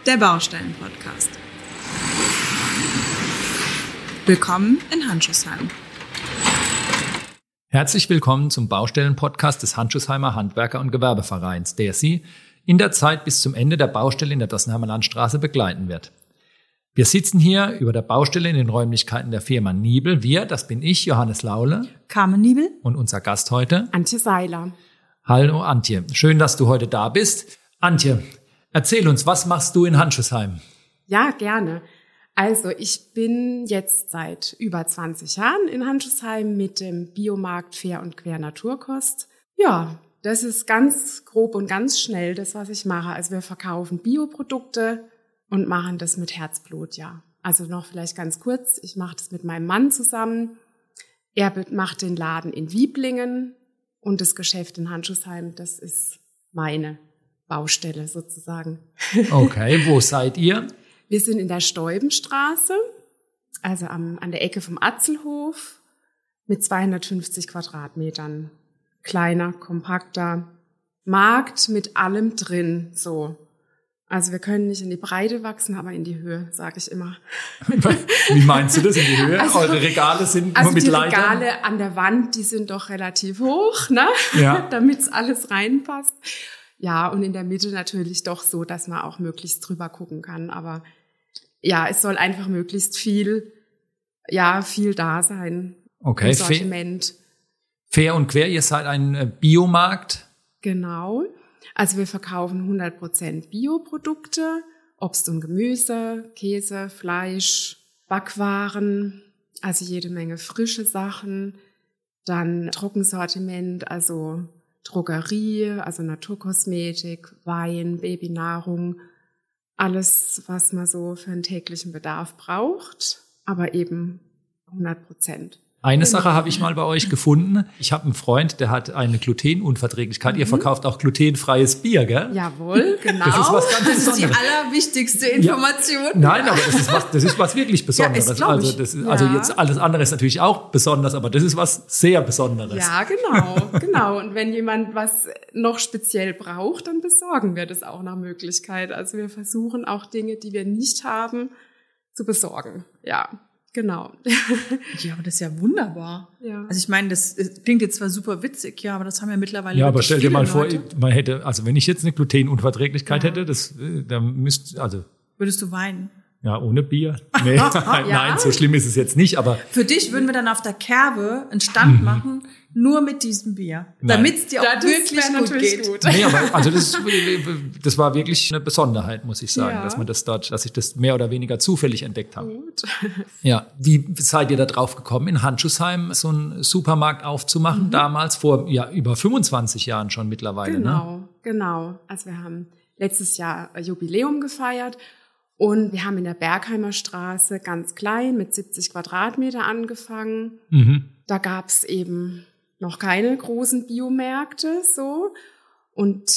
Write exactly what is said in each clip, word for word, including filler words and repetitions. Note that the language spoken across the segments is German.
der Baustellen-Podcast. Willkommen in Handschuhsheim. Herzlich willkommen zum Baustellen-Podcast des Handschuhsheimer Handwerker- und Gewerbevereins, der Sie in der Zeit bis zum Ende der Baustelle in der Dossenheimer Landstraße begleiten wird. Wir sitzen hier über der Baustelle in den Räumlichkeiten der Firma Niebel. Wir, das bin ich, Johannes Laule. Carmen Niebel. Und unser Gast heute, Antje Seiler. Hallo Antje, schön, dass du heute da bist. Antje, erzähl uns, was machst du in Handschuhsheim? Ja, gerne. Also ich bin jetzt seit über zwanzig Jahren in Handschuhsheim mit dem Biomarkt Fair und Quer Naturkost. Ja, das ist ganz grob und ganz schnell das, was ich mache. Also wir verkaufen Bioprodukte und machen das mit Herzblut, ja. Also noch vielleicht ganz kurz, ich mache das mit meinem Mann zusammen. Er macht den Laden in Wieblingen und das Geschäft in Handschuhsheim, das ist meine Baustelle sozusagen. Okay, wo seid ihr? Wir sind in der Steubenstraße, also am, an der Ecke vom Atzelhof mit zweihundertfünfzig Quadratmetern. Kleiner, kompakter Markt mit allem drin, so. Also wir können nicht in die Breite wachsen, aber in die Höhe, sage ich immer. Wie meinst du das, in die Höhe? Also, Eure Regale sind also nur mit die Leitern? Regale an der Wand, die sind doch relativ hoch, ne? Ja. Damit's alles reinpasst. Ja, und in der Mitte natürlich doch so, dass man auch möglichst drüber gucken kann. Aber ja, es soll einfach möglichst viel, ja, viel da sein. Okay, im Sortiment. Fair und Quer, ihr seid ein Biomarkt? Genau. Also wir verkaufen hundert Prozent Bioprodukte, Obst und Gemüse, Käse, Fleisch, Backwaren, also jede Menge frische Sachen. Dann Trockensortiment, also Drogerie, also Naturkosmetik, Wein, Babynahrung, alles, was man so für einen täglichen Bedarf braucht, aber eben hundert Prozent. Eine Sache habe ich mal bei euch gefunden. Ich habe einen Freund, der hat eine Glutenunverträglichkeit. Mhm. Ihr verkauft auch glutenfreies Bier, gell? Jawohl, genau. Das ist was ganz Das ist die Besonderes. allerwichtigste Information. Ja. Nein, aber das ist was, das ist was wirklich Besonderes. Ja, ist, glaub ich. also, das ist, also Ja. jetzt alles andere ist natürlich auch besonders, aber das ist was sehr Besonderes. Ja, genau, genau. Und wenn jemand was noch speziell braucht, dann besorgen wir das auch nach Möglichkeit. Also wir versuchen auch Dinge, die wir nicht haben, zu besorgen. Ja. Genau. Ja, aber das ist ja wunderbar. Ja. Also ich meine, das klingt jetzt zwar super witzig, ja, aber das haben ja mittlerweile Ja, aber wirklich stell dir viele mal vor, Leute. man hätte, also wenn ich jetzt eine Glutenunverträglichkeit Ja. hätte, das, dann müsste, also, Würdest du weinen? ja, ohne Bier. Nee, nein, so schlimm ist es jetzt nicht, aber. Für dich würden wir dann auf der Kerbe einen Stand Mhm. machen, nur mit diesem Bier. Nein. Damit es dir auch Ja, das wirklich wär gut natürlich geht. gut. Nee, aber, also das, das war wirklich eine Besonderheit, muss ich sagen, Ja. dass man das dort, dass ich das mehr oder weniger zufällig entdeckt habe. Gut. Ja, wie seid ihr da drauf gekommen, in Handschuhsheim so einen Supermarkt aufzumachen? Mhm. Damals vor, ja, über fünfundzwanzig Jahren schon mittlerweile, Genau, ne? genau. Also wir haben letztes Jahr Jubiläum gefeiert und wir haben in der Bergheimer Straße ganz klein mit siebzig Quadratmeter angefangen. Mhm. Da gab's eben noch keine großen Biomärkte, so. Und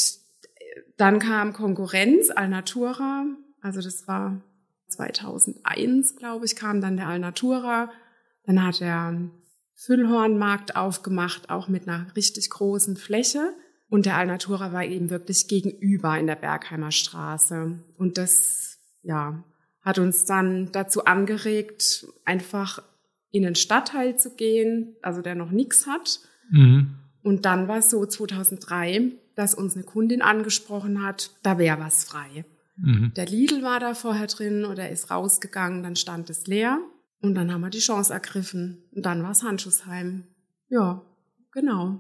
dann kam Konkurrenz, Alnatura. Also das war zweitausendeins, glaube ich, kam dann der Alnatura. Dann hat der Füllhornmarkt aufgemacht, auch mit einer richtig großen Fläche. Und der Alnatura war eben wirklich gegenüber in der Bergheimer Straße. Und das, ja, hat uns dann dazu angeregt, einfach in den Stadtteil zu gehen, also der noch nichts hat. Mhm. Und dann war es so zweitausenddrei, dass uns eine Kundin angesprochen hat, da wäre was frei. Mhm. Der Lidl war da vorher drin oder ist rausgegangen, dann stand es leer. Und dann haben wir die Chance ergriffen. Und dann war es Handschuhsheim. Ja, genau.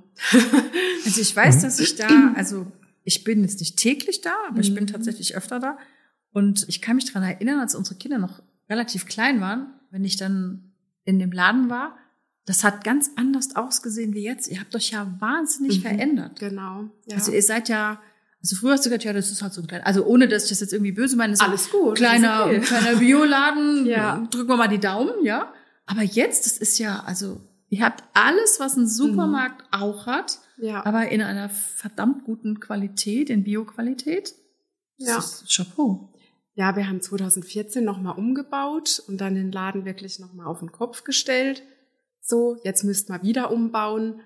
Also ich weiß, dass ich da, also ich bin jetzt nicht täglich da, aber ich bin tatsächlich öfter da. Und ich kann mich daran erinnern, als unsere Kinder noch relativ klein waren, wenn ich dann in dem Laden war, das hat ganz anders ausgesehen wie jetzt. Ihr habt euch ja wahnsinnig Mhm. verändert. Genau. Ja. Also ihr seid ja, also früher hast du gesagt, ja, das ist halt so ein kleiner, also ohne dass ich das jetzt irgendwie böse meine, das ist Alles gut. kleiner, ist okay. kleiner Bioladen, Ja. drücken wir mal die Daumen, ja. Aber jetzt, das ist ja, also ihr habt alles, was ein Supermarkt Mhm. auch hat, Ja. aber in einer verdammt guten Qualität, in Bio-Qualität. Das Ja. ist Chapeau. Ja, wir haben zweitausendvierzehn nochmal umgebaut und dann den Laden wirklich nochmal auf den Kopf gestellt. So, jetzt müsst man wieder umbauen,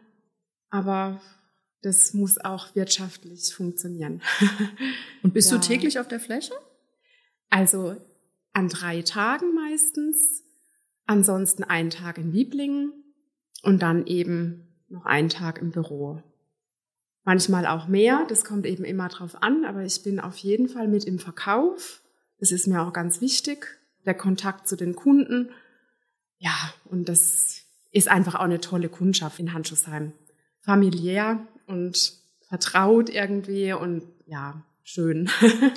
aber das muss auch wirtschaftlich funktionieren. Und bist Ja. du täglich auf der Fläche? Also an drei Tagen meistens, ansonsten einen Tag in Wieblingen und dann eben noch einen Tag im Büro. Manchmal auch mehr, das kommt eben immer drauf an, aber ich bin auf jeden Fall mit im Verkauf. Das ist mir auch ganz wichtig, der Kontakt zu den Kunden. Ja, und das ist einfach auch eine tolle Kundschaft in Handschuhsheim. Familiär und vertraut irgendwie und ja, schön.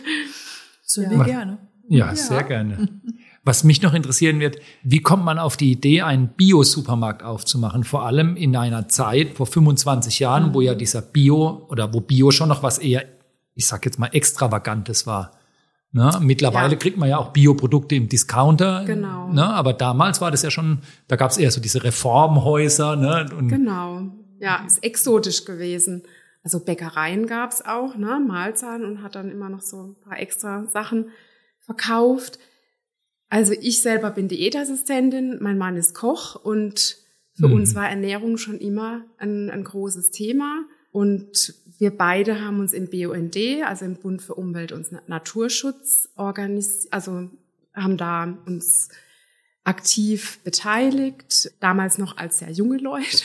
So Ja. wie gerne. Ja, Ja. sehr gerne. Was mich noch interessieren wird, wie kommt man auf die Idee, einen Bio-Supermarkt aufzumachen? Vor allem in einer Zeit vor fünfundzwanzig Jahren, mhm. wo ja dieser Bio oder wo Bio schon noch was eher, ich sag jetzt mal, Extravagantes war. Ne? Mittlerweile Ja. kriegt man ja auch Bioprodukte im Discounter. Genau. Ne? Aber damals war das ja schon, da gab es eher so diese Reformhäuser. Ne? Und Genau. Ja, ist exotisch gewesen. Also Bäckereien gab's auch, ne, Mahlzahlen und hat dann immer noch so ein paar extra Sachen verkauft. Also ich selber bin Diätassistentin, mein Mann ist Koch und für Mhm. uns war Ernährung schon immer ein, ein großes Thema. Und wir beide haben uns im B U N D, also im Bund für Umwelt und Naturschutz, organisiert, also haben da uns aktiv beteiligt, damals noch als sehr junge Leute.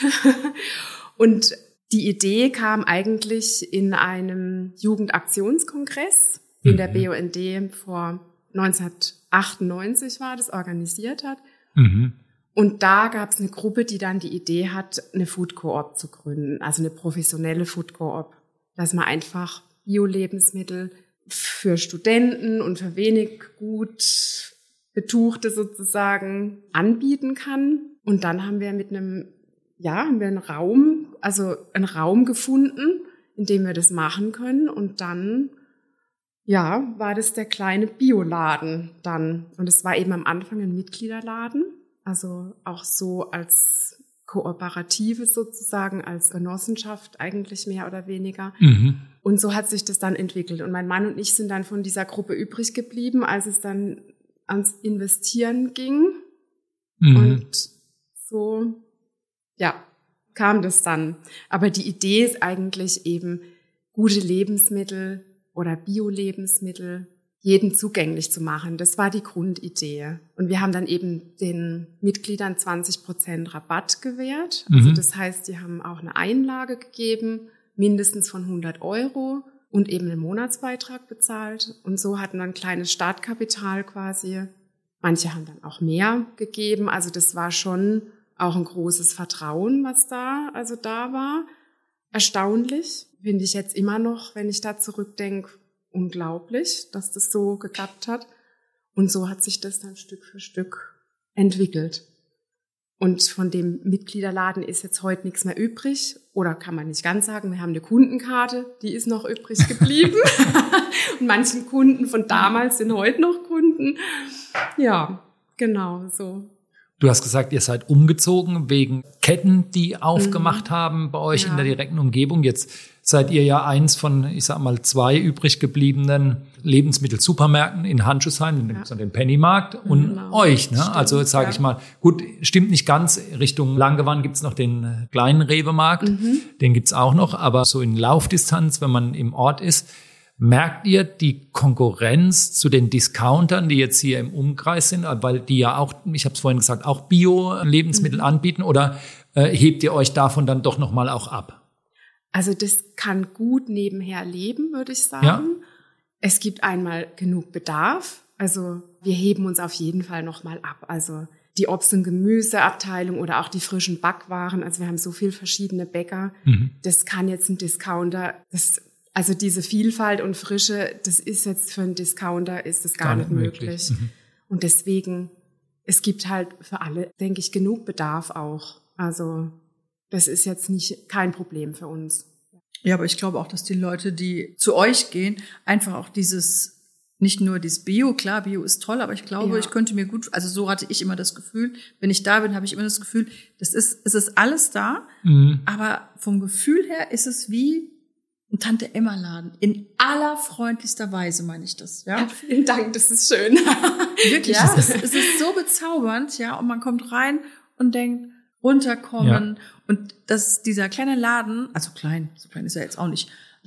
Und die Idee kam eigentlich in einem Jugendaktionskongress, den der B U N D vor neunzehnhundertachtundneunzig war, das organisiert hat. Mhm. Und da gab es eine Gruppe, die dann die Idee hat, eine Food Coop zu gründen, also eine professionelle Food Coop, dass man einfach Bio-Lebensmittel für Studenten und für wenig gut Betuchte sozusagen anbieten kann. Und dann haben wir mit einem, ja, haben wir einen Raum, also einen Raum gefunden, in dem wir das machen können. Und dann, ja, war das der kleine Bioladen dann. Und es war eben am Anfang ein Mitgliederladen, also auch so als Kooperative sozusagen, als Genossenschaft eigentlich mehr oder weniger. Mhm. Und so hat sich das dann entwickelt. Und mein Mann und ich sind dann von dieser Gruppe übrig geblieben, als es dann ans Investieren ging. Mhm. Und so, ja, kam das dann. Aber die Idee ist eigentlich eben, gute Lebensmittel oder Bio-Lebensmittel jedem zugänglich zu machen. Das war die Grundidee. Und wir haben dann eben den Mitgliedern zwanzig Prozent Rabatt gewährt. Also Mhm. das heißt, die haben auch eine Einlage gegeben, mindestens von hundert Euro und eben einen Monatsbeitrag bezahlt. Und so hatten wir ein kleines Startkapital quasi. Manche haben dann auch mehr gegeben. Also das war schon auch ein großes Vertrauen, was da also da war. Erstaunlich. Finde ich jetzt immer noch, wenn ich da zurückdenke, unglaublich, dass das so geklappt hat. Und so hat sich das dann Stück für Stück entwickelt. Und von dem Mitgliederladen ist jetzt heute nichts mehr übrig. Oder kann man nicht ganz sagen, wir haben eine Kundenkarte, die ist noch übrig geblieben. Und manchen Kunden von damals sind heute noch Kunden. Ja, genau so. Du hast gesagt, ihr seid umgezogen wegen Ketten, die aufgemacht Mhm. haben bei euch Ja. in der direkten Umgebung. Jetzt seid ihr ja eins von, ich sag mal, zwei übrig gebliebenen Lebensmittelsupermärkten in Handschuhsheim. Dann gibt es noch den Pennymarkt und Genau. euch. Ne? Stimmt, Also sage ja. ich mal, gut, stimmt nicht ganz. Richtung Langewan gibt es noch den kleinen Rewe-Markt. Mhm. Den gibt's auch noch. Aber so in Laufdistanz, wenn man im Ort ist, merkt ihr die Konkurrenz zu den Discountern, die jetzt hier im Umkreis sind, weil die ja auch, ich habe es vorhin gesagt, auch Bio-Lebensmittel Mhm. anbieten, oder äh, hebt ihr euch davon dann doch nochmal auch ab? Also das kann gut nebenher leben, würde ich sagen. Ja. Es gibt einmal genug Bedarf. Also wir heben uns auf jeden Fall nochmal ab. Also die Obst- und Gemüseabteilung oder auch die frischen Backwaren. Also wir haben so viel verschiedene Bäcker. Mhm. Das kann jetzt ein Discounter, das, also diese Vielfalt und Frische, das ist jetzt für einen Discounter ist das gar, Gar nicht nicht möglich. möglich. Mhm. Und deswegen, es gibt halt für alle, denke ich, genug Bedarf auch. Also das ist jetzt nicht kein Problem für uns. Ja, aber ich glaube auch, dass die Leute, die zu euch gehen, einfach auch dieses, nicht nur dieses Bio, klar, Bio ist toll, aber ich glaube, Ja. ich könnte mir gut, also so hatte ich immer das Gefühl, wenn ich da bin, habe ich immer das Gefühl, das ist, es ist alles da, Mhm. aber vom Gefühl her ist es wie ein Tante-Emma-Laden. In allerfreundlichster Weise meine ich das, ja. Ja, vielen Dank, das ist schön. Wirklich, Ja. es, ist, es ist so bezaubernd, ja, und man kommt rein und denkt, runterkommen. Und das ist dieser kleine Laden, also klein, so klein ist er jetzt auch nicht,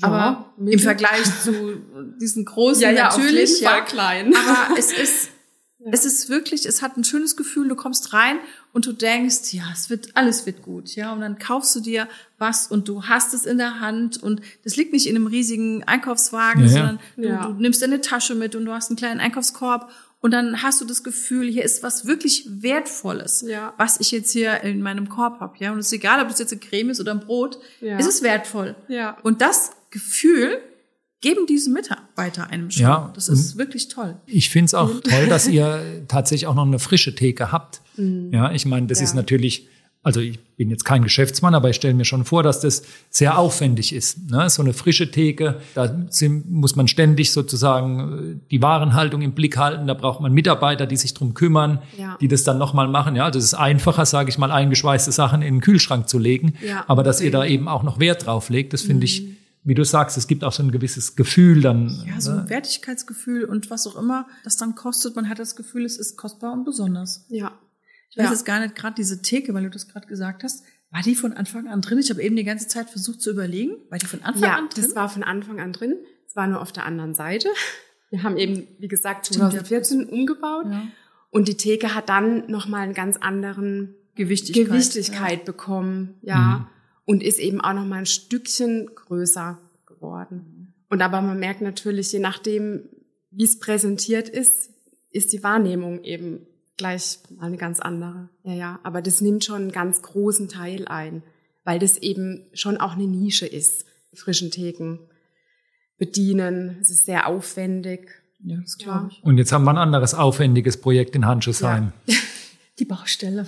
Ja, aber mittel. im Vergleich zu diesen großen, ja, ja, natürlich, auf jeden ja, Fall klein. aber es ist, ja. es ist wirklich, es hat ein schönes Gefühl, du kommst rein und du denkst, ja, es wird, alles wird gut, ja, und dann kaufst du dir was und du hast es in der Hand und das liegt nicht in einem riesigen Einkaufswagen, Ja, ja. sondern du, Ja. du nimmst deine Tasche mit und du hast einen kleinen Einkaufskorb und dann hast du das Gefühl, hier ist was wirklich Wertvolles, Ja. was ich jetzt hier in meinem Korb habe, ja, und es ist egal, ob das jetzt eine Creme ist oder ein Brot, Ja. es ist wertvoll. Ja. Und das Gefühl geben diese Mitarbeiter einem schon. Ja, Das ist wirklich toll. Ich finde es auch toll, dass ihr tatsächlich auch noch eine frische Theke habt. Ja, ich meine, das Ja. ist natürlich, also ich bin jetzt kein Geschäftsmann, aber ich stelle mir schon vor, dass das sehr aufwendig ist. Ne? So eine frische Theke, da sind, muss man ständig sozusagen die Warenhaltung im Blick halten. Da braucht man Mitarbeiter, die sich drum kümmern, Ja. die das dann nochmal machen. Ja, das ist einfacher, sage ich mal, eingeschweißte Sachen in den Kühlschrank zu legen. Ja. Aber dass ihr da eben auch noch Wert drauf legt, das finde ich, wie du sagst, es gibt auch so ein gewisses Gefühl dann. Ja, so ne? ein Wertigkeitsgefühl und was auch immer das dann kostet. Man hat das Gefühl, es ist kostbar und besonders. Ja. Ich weiß Ja. jetzt gar nicht, gerade diese Theke, weil du das gerade gesagt hast, war die von Anfang an drin? Ich habe eben die ganze Zeit versucht zu überlegen. War die von Anfang Ja, an drin? das war von Anfang an drin. Es war nur auf der anderen Seite. Wir haben eben, wie gesagt, Stimmt, ja. zwanzig vierzehn umgebaut. Ja. Und die Theke hat dann nochmal einen ganz anderen Gewichtigkeit. Gewichtigkeit bekommen. Ja. Und ist eben auch nochmal ein Stückchen größer geworden. Und aber man merkt natürlich, je nachdem, wie es präsentiert ist, ist die Wahrnehmung eben gleich mal eine ganz andere. Ja, ja. Aber das nimmt schon einen ganz großen Teil ein, weil das eben schon auch eine Nische ist. Frischen Theken bedienen. Es ist sehr aufwendig. Ja, das glaube ich. Und jetzt haben wir ein anderes aufwendiges Projekt in Handschuhsheim. Die Baustelle.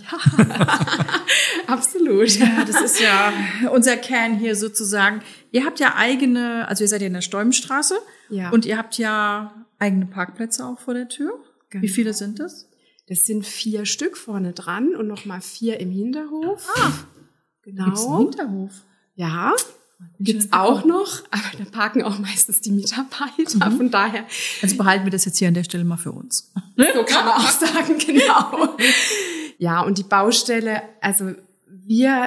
Absolut. Ja, das ist ja unser Kern hier sozusagen. Ihr habt ja eigene, also ihr seid ja in der Stäubenstraße. Ja. Und ihr habt ja eigene Parkplätze auch vor der Tür. Genau. Wie viele sind das? Das sind vier Stück vorne dran und nochmal vier im Hinterhof. Ah, genau. gibt's einen Hinterhof? Ja, gibt's auch noch, aber da parken auch meistens die Mitarbeiter, Mhm. von daher. Also behalten wir das jetzt hier an der Stelle mal für uns. So kann man auch sagen, genau. Ja, und die Baustelle, also wir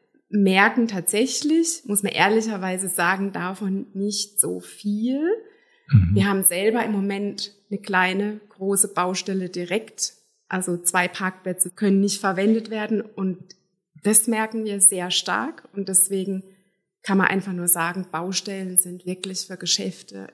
merken tatsächlich, muss man ehrlicherweise sagen, davon nicht so viel. Mhm. Wir haben selber im Moment eine kleine, große Baustelle direkt. Also zwei Parkplätze können nicht verwendet werden und das merken wir sehr stark und deswegen kann man einfach nur sagen, Baustellen sind wirklich für Geschäfte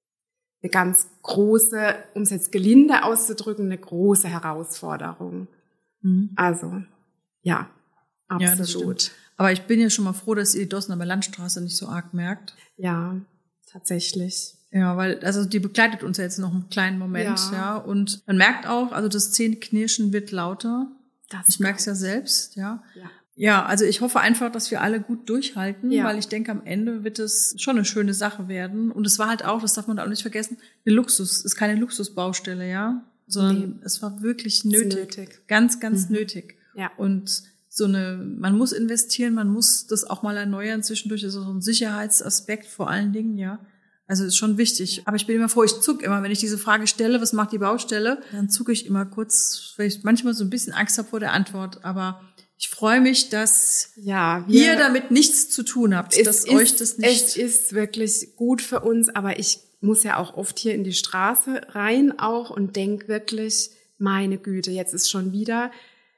eine ganz große, um es jetzt gelinde auszudrücken, eine große Herausforderung. Mhm. Also, ja, Ja, das absolut. stimmt. Aber ich bin ja schon mal froh, dass ihr die Dossener Landstraße nicht so arg merkt. Ja, tatsächlich. Ja, weil, also die begleitet uns ja jetzt noch einen kleinen Moment, ja. Ja. Und man merkt auch, also das Zähneknirschen wird lauter. Das Ich merke es ja selbst, ja. Ja. Ja, also ich hoffe einfach, dass wir alle gut durchhalten, Ja. weil ich denke, am Ende wird es schon eine schöne Sache werden. Und es war halt auch, das darf man auch nicht vergessen, eine Luxus, es ist keine Luxusbaustelle, ja, sondern Nee. es war wirklich Ist nötig. nötig. Ganz, ganz Mhm. nötig. Ja. Und so eine, man muss investieren, man muss das auch mal erneuern zwischendurch, das ist so ein Sicherheitsaspekt vor allen Dingen, ja. Also ist schon wichtig. Aber ich bin immer froh, ich zuck immer, wenn ich diese Frage stelle, was macht die Baustelle, dann zucke ich immer kurz, weil ich manchmal so ein bisschen Angst habe vor der Antwort. Aber ich freue mich, dass Ja, wir, ihr damit nichts zu tun habt, es dass ist, euch das Es nicht... ist wirklich gut für uns, aber ich muss ja auch oft hier in die Straße rein auch und denk wirklich, meine Güte, jetzt ist schon wieder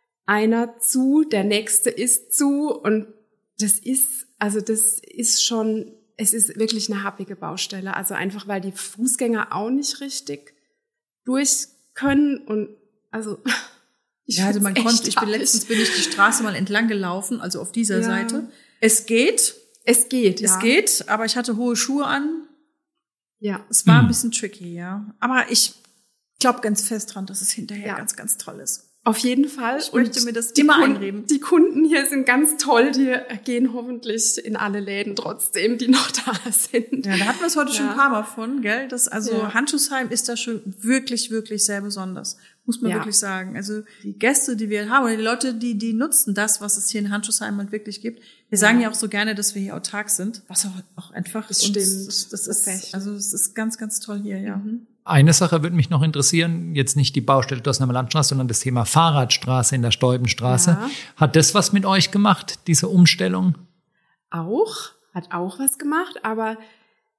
einer zu, der nächste ist zu und das ist, also das ist schon, es ist wirklich eine happige Baustelle. Also einfach, weil die Fußgänger auch nicht richtig durch können und also ich Ja, also man find's konnte, echt ich bin happig. letztens bin ich die Straße mal entlang gelaufen, also auf dieser Ja. Seite. Es geht, Es geht, es ja. geht, aber ich hatte hohe Schuhe an. Ja. Es war Hm. ein bisschen tricky, ja. Aber ich glaube ganz fest dran, dass es hinterher Ja. ganz, ganz toll ist. Auf jeden Fall. Ich möchte mir das die immer Kunden, einreden. Die Kunden hier sind ganz toll. Die gehen hoffentlich in alle Läden trotzdem, die noch da sind. Ja, da hatten wir es heute Ja. schon ein paar Mal von, gell? Das, also Ja. Handschuhsheim ist da schon wirklich, wirklich sehr besonders. Muss man Ja. wirklich sagen. Also die Gäste, die wir haben, oder die Leute, die, die nutzen das, was es hier in Handschuhsheim halt wirklich gibt. Wir sagen ja auch so gerne, dass wir hier autark sind. Was auch, auch einfach Das uns- stimmt. Das, das Das ist, ist echt. also es ist ganz, ganz toll hier, ja. Mhm. Eine Sache würde mich noch interessieren, jetzt nicht die Baustelle Dossener Landstraße, sondern das Thema Fahrradstraße in der Stäubenstraße. Ja. Hat das was mit euch gemacht, diese Umstellung? Auch, hat auch was gemacht, aber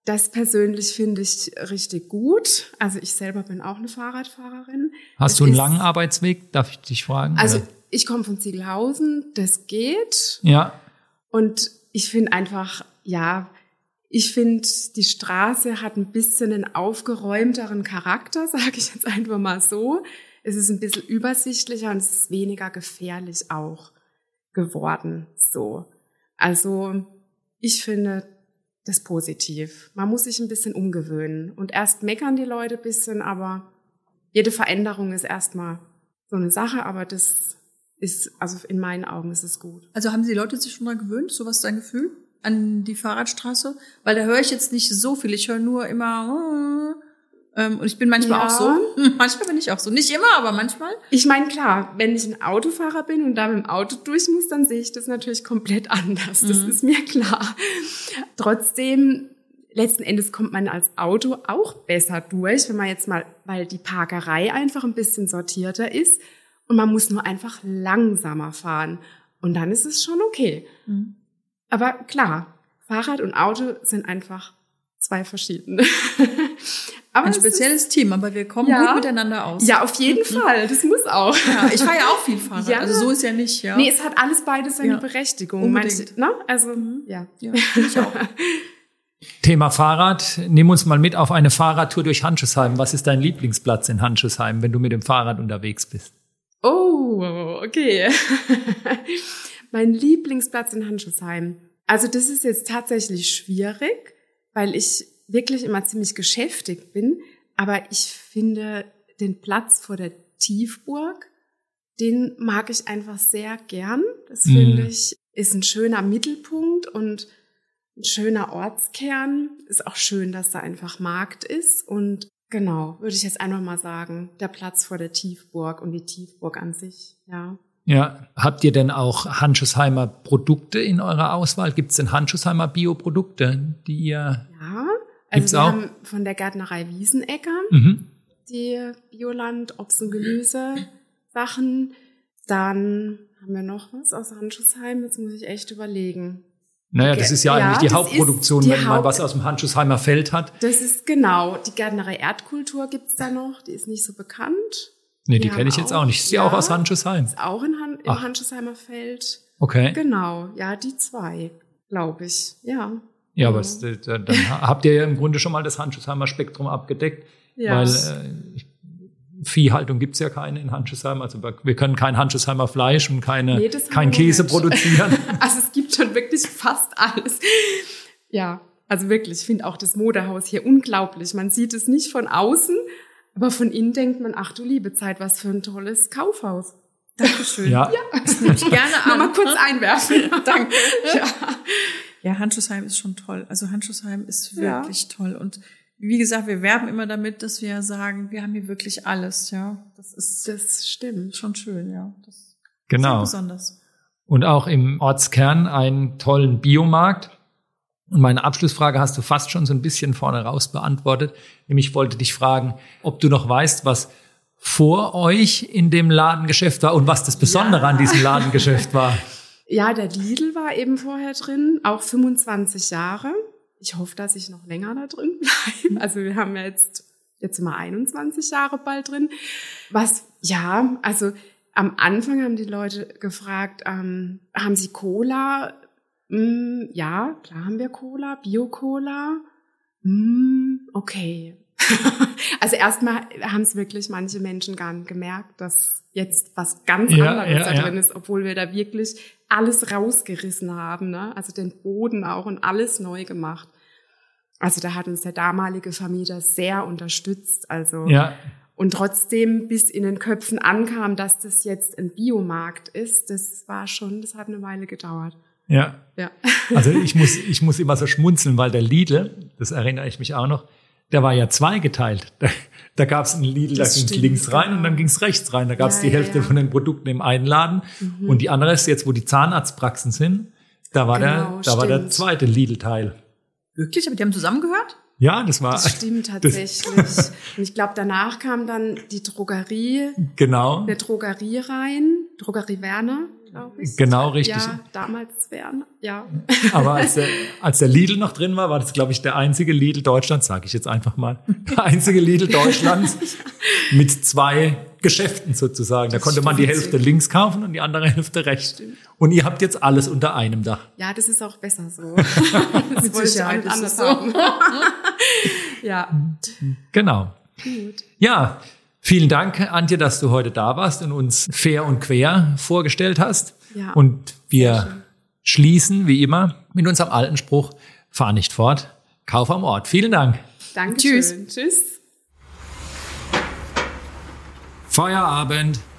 Das persönlich finde ich richtig gut. Also ich selber bin auch eine Fahrradfahrerin. Hast es du einen ist, langen Arbeitsweg? Darf ich dich fragen? Also oder? Ich komme von Ziegelhausen, das geht. Ja. Und ich finde einfach, ja, ich finde, die Straße hat ein bisschen einen aufgeräumteren Charakter, sage ich jetzt einfach mal so. Es ist ein bisschen übersichtlicher und es ist weniger gefährlich auch geworden. So. Also ich finde das positiv. Man muss sich ein bisschen umgewöhnen. Und erst meckern die Leute ein bisschen, aber jede Veränderung ist erstmal so eine Sache, aber das ist, also in meinen Augen ist es gut. Also haben die Leute sich schon mal gewöhnt? So was ist dein Gefühl an die Fahrradstraße? Weil da höre ich jetzt nicht so viel. Ich höre nur immer, ähm, und ich bin manchmal ja. auch so. Manchmal bin ich auch so. Nicht immer, aber manchmal. Ich meine, klar, wenn ich ein Autofahrer bin und da mit dem Auto durch muss, dann sehe ich das natürlich komplett anders. Das mhm. ist mir klar. Trotzdem, letzten Endes kommt man als Auto auch besser durch, wenn man jetzt mal, weil die Parkerei einfach ein bisschen sortierter ist und man muss nur einfach langsamer fahren. Und dann ist es schon okay. Mhm. Aber klar, Fahrrad und Auto sind einfach zwei verschiedene. Aber ein spezielles ist, Team, aber wir kommen ja, gut miteinander aus. Ja, auf jeden mhm. Fall. Das muss auch. Ja, ich fahre ja auch viel Fahrrad. Ja. Also so ist ja nicht, ja. Nee, es hat alles beides seine ja. Berechtigung. Unbedingt. Manche, ne? Also, mhm. ja. Ja, ich auch. Thema Fahrrad. Nimm uns mal mit auf eine Fahrradtour durch Handschuhsheim. Was ist dein Lieblingsplatz in Handschuhsheim, wenn du mit dem Fahrrad unterwegs bist? Oh, okay. Mein Lieblingsplatz in Handschuhsheim. Also das ist jetzt tatsächlich schwierig, weil ich wirklich immer ziemlich geschäftig bin. Aber ich finde den Platz vor der Tiefburg, den mag ich einfach sehr gern. Das mm. finde ich, ist ein schöner Mittelpunkt und ein schöner Ortskern. Ist auch schön, dass da einfach Markt ist. Und genau, würde ich jetzt einfach mal sagen, der Platz vor der Tiefburg und die Tiefburg an sich, ja. Ja, habt ihr denn auch Handschuhsheimer Produkte in eurer Auswahl? Gibt es denn Handschuhsheimer Bioprodukte, die ihr... Ja, also wir auch? haben von der Gärtnerei Wiesenecker mhm. die Bioland, Obst- und Gemüse-Sachen. Dann haben wir noch was aus Handschuhsheim, jetzt muss ich echt überlegen. Naja, das ist ja, ja eigentlich die Hauptproduktion, die wenn man Haupt- was aus dem Handschuhsheimer Feld hat. Das ist genau, die Gärtnerei Erdkultur gibt's da noch, die ist nicht so bekannt. Nee, die, die kenne ich jetzt auch nicht. Ist die ja, auch aus Handschuhsheim? Ist auch in Han- im Ach. Handschuhsheimer Feld. Okay. Genau, ja, die zwei, glaube ich, ja. Ja, aber es, dann habt ihr ja im Grunde schon mal das Handschuhsheimer Spektrum abgedeckt, ja. weil äh, Viehhaltung gibt's ja keine in Handschuhsheim. Also wir können kein Handschuhsheimer Fleisch und keine, nee, kein Käse nicht. produzieren. Also es gibt schon wirklich fast alles. Ja, also wirklich, ich finde auch das Modehaus hier unglaublich. Man sieht es nicht von außen, aber von innen denkt man, ach du liebe Zeit, was für ein tolles Kaufhaus. Dankeschön. Ja, ja. Das nehme ich gerne an. Mal kurz einwerfen. Danke. Ja. Ja, Handschuhsheim ist schon toll. Also Handschuhsheim ist wirklich ja. toll. Und wie gesagt, wir werben immer damit, dass wir sagen, wir haben hier wirklich alles. Ja, das ist das stimmt schon schön. Ja, das genau. ist sehr besonders. Und auch im Ortskern einen tollen Biomarkt. Und meine Abschlussfrage hast du fast schon so ein bisschen vorne raus beantwortet. Nämlich wollte dich fragen, ob du noch weißt, was vor euch in dem Ladengeschäft war und was das Besondere ja. an diesem Ladengeschäft war. Ja, der Lidl war eben vorher drin, auch fünfundzwanzig Jahre. Ich hoffe, dass ich noch länger da drin bleibe. Also wir haben ja jetzt, jetzt sind wir einundzwanzig Jahre bald drin. Was, ja, also am Anfang haben die Leute gefragt, ähm, haben Sie Cola? Mm, ja, klar haben wir Cola, Bio-Cola. Mm, okay. Also erstmal haben es wirklich manche Menschen gar nicht gemerkt, dass jetzt was ganz ja, anderes ja, da drin ja. ist, obwohl wir da wirklich alles rausgerissen haben, ne? Also den Boden auch und alles neu gemacht. Also da hat uns der damalige Vermieter sehr unterstützt. Also ja. Und trotzdem bis in den Köpfen ankam, dass das jetzt ein Biomarkt ist, das war schon, das hat eine Weile gedauert. Ja. ja. Also ich muss, ich muss immer so schmunzeln, weil der Lidl, das erinnere ich mich auch noch, der war ja zweigeteilt. Da, da gab es einen Lidl, da ging es links rein genau. und dann ging es rechts rein. Da gab es ja, die ja, Hälfte ja. von den Produkten im einen Laden mhm. und die andere ist jetzt, wo die Zahnarztpraxen sind, da war genau, der, da war der zweite Lidl-Teil. Wirklich? Aber die haben zusammengehört? Ja, das war. Das stimmt tatsächlich. Das und ich glaube, danach kam dann die Drogerie. Genau. Der Drogerie rein, Drogerie Werner. glaube ich. Genau richtig. Ja, damals wären, ja. Aber als der, als der Lidl noch drin war, war das, glaube ich, der einzige Lidl Deutschlands, sage ich jetzt einfach mal, der einzige Lidl Deutschlands mit zwei Geschäften sozusagen. Da Das konnte man die stimmt. Hälfte links kaufen und die andere Hälfte rechts. Und ihr habt jetzt alles unter einem Dach. Ja, das ist auch besser so. Das Mit wollte ich Sicherheit ist anders es so. haben. Ja, Genau. gut. Ja, vielen Dank, Antje, dass du heute da warst und uns fair und quer vorgestellt hast. Ja, Und sehr wir schön. schließen, wie immer, mit unserem alten Spruch, fahr nicht fort, kauf am Ort. Vielen Dank. Danke. Tschüss. Tschüss. Feierabend.